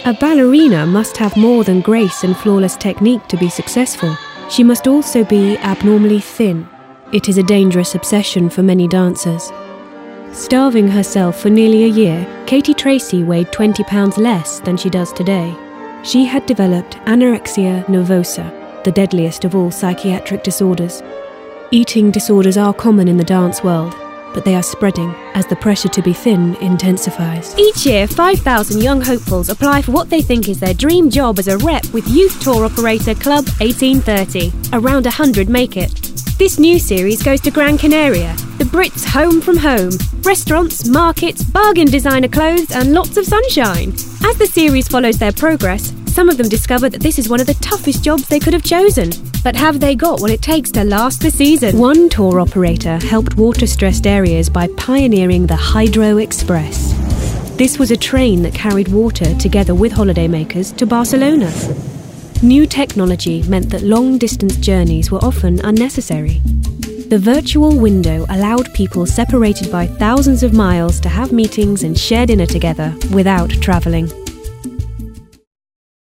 A ballerina must have more than grace and flawless technique to be successful. She must also be abnormally thin. It is a dangerous obsession for many dancers. Starving herself for nearly a year, Katie Tracy weighed 20 pounds less than she does today. She had developed anorexia nervosa, the deadliest of all psychiatric disorders. Eating disorders are common in the dance world, but they are spreading as the pressure to be thin intensifies. Each year, 5,000 young hopefuls apply for what they think is their dream job as a rep with youth tour operator Club 1830. Around 100 make it. This new series goes to Gran Canaria, the Brits' home from home. Restaurants, markets, bargain designer clothes and lots of sunshine. As the series follows their progress, some of them discover that this is one of the toughest jobs they could have chosen. But have they got what it takes to last the season? One tour operator helped water-stressed areas by pioneering the Hydro Express. This was a train that carried water together with holidaymakers to Barcelona. New technology meant that long-distance journeys were often unnecessary. The virtual window allowed people separated by thousands of miles to have meetings and share dinner together without travelling.